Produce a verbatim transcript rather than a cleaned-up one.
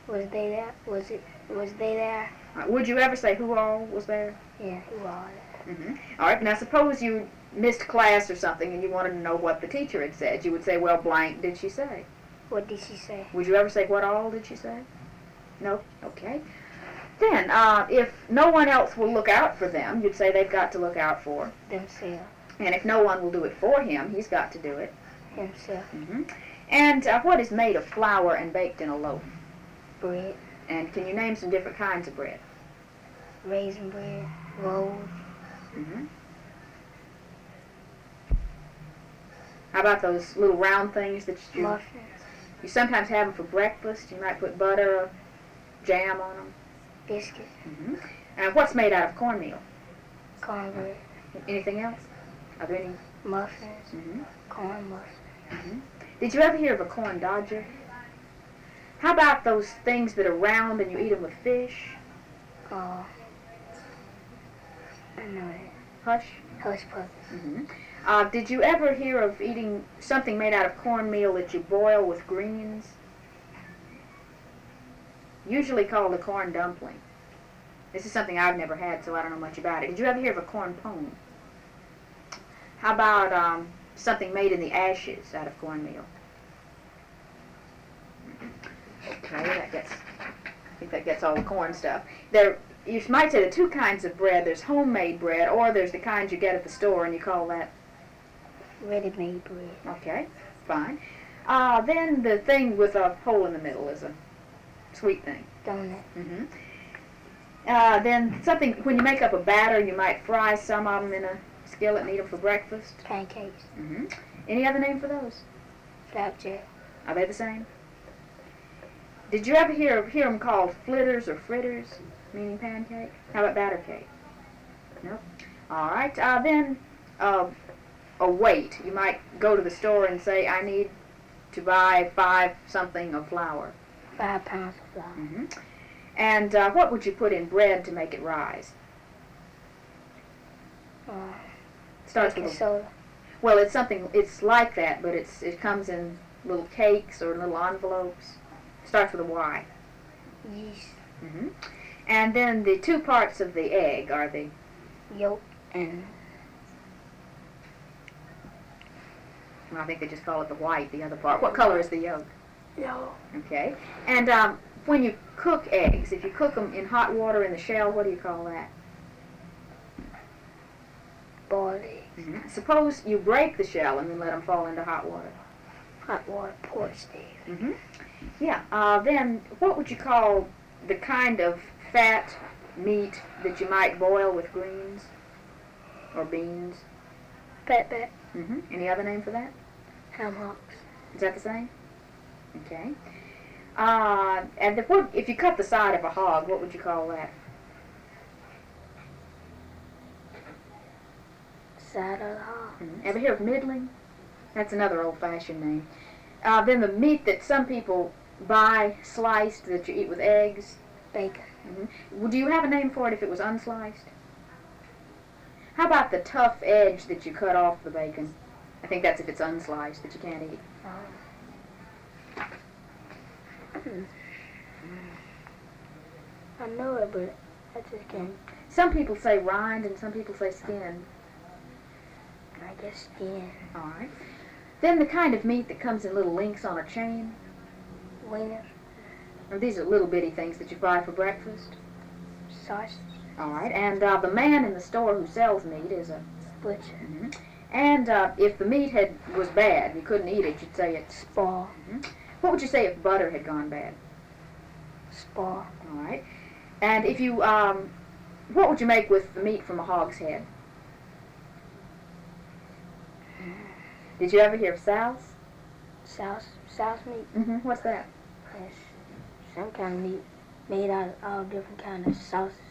Was they there? Was it? Was they there? Uh, would you ever say who all was there? Yeah, who all there? Mm-hmm. All right. Now suppose you missed class or something and you wanted to know what the teacher had said. You would say, well, blank did she say? What did she say? Would you ever say what all did she say? No? Okay. Then, uh, if no one else will look out for them, you'd say they've got to look out for themselves. And if no one will do it for him, he's got to do it himself. Mm-hmm. And uh, what is made of flour and baked in a loaf? Bread. And can you name some different kinds of bread? Raisin bread, rolls. Mm-hmm. How about those little round things that you... Muffins. You sometimes have them for breakfast. You might put butter or jam on them. Biscuits. Mm-hmm. And what's made out of cornmeal? Cornbread. Anything else? Are there any? Muffins. Mm-hmm. Corn muffins. Mm-hmm. Did you ever hear of a corn dodger? How about those things that are round and you eat them with fish? Oh, I know that. Hush? Hush puppies. Mm-hmm. Uh, did you ever hear of eating something made out of cornmeal that you boil with greens? Usually called a corn dumpling. This is something I've never had, so I don't know much about it. Did you ever hear of a corn pone? How about um, something made in the ashes out of cornmeal? Okay, that gets, I think that gets all the corn stuff. There, you might say there are two kinds of bread. There's homemade bread, or there's the kind you get at the store, and you call that? Ready-made bread. Okay, fine. Uh, then the thing with a hole in the middle is a sweet thing. Donut. Mm-hmm. Uh, then something, when you make up a batter, you might fry some of them in a skillet and eat them for breakfast. Pancakes. Mm-hmm. Any other name for those? Flapjack. Are they the same? Did you ever hear hear them called flitters or fritters, meaning pancake? How about batter cake? Nope. All right. Uh, then uh, a weight. You might go to the store and say, I need to buy five something of flour. Five pounds of flour. Mm-hmm. And uh, what would you put in bread to make it rise? Uh, Starts baking with a, soda. well, it's something. It's like that, but it's it comes in little cakes or little envelopes. Starts with a Y. Yeast. Mm-hmm. And then the two parts of the egg are the yolk and... Well, I think they just call it the white, the other part. What color is the yolk? Yellow. Okay. And um, when you cook eggs, if you cook them in hot water in the shell, what do you call that? Boiled eggs. Mm-hmm. Suppose you break the shell and then let them fall into hot water. Hot water, poached eggs. Mm-hmm. Yeah. Uh, then what would you call the kind of fat meat that you might boil with greens or beans? Pat pat. Mm-hmm. Any other name for that? Ham hocks. Is that the same? Okay. Uh, and the, what, if you cut the side of a hog, what would you call that? Side of the hog. Mm-hmm. Ever hear of middling? That's another old-fashioned name. Uh, then the meat that some people buy sliced that you eat with eggs. Bacon. Mm-hmm. Well, do you have a name for it if it was unsliced? How about the tough edge that you cut off the bacon? I think that's if it's unsliced that you can't eat. Um, hmm. I know it, but I just can't. Some people say rind and some people say skin. I guess skin. All right. Then the kind of meat that comes in little links on a chain. Wiener. Or these are little bitty things that you buy for breakfast. Sausage. All right. And uh, the man in the store who sells meat is a butcher. Mm-hmm. And uh, if the meat had was bad, you couldn't eat it, you'd say it's Spoil. Mm-hmm. What would you say if butter had gone bad? Spoil. All right. And if you, um, what would you make with the meat from a hog's head? Did you ever hear of souse? Souse. Souse meat. Mm-hmm. What's that? Yes. Some kind of meat made out of all different kind of sauces.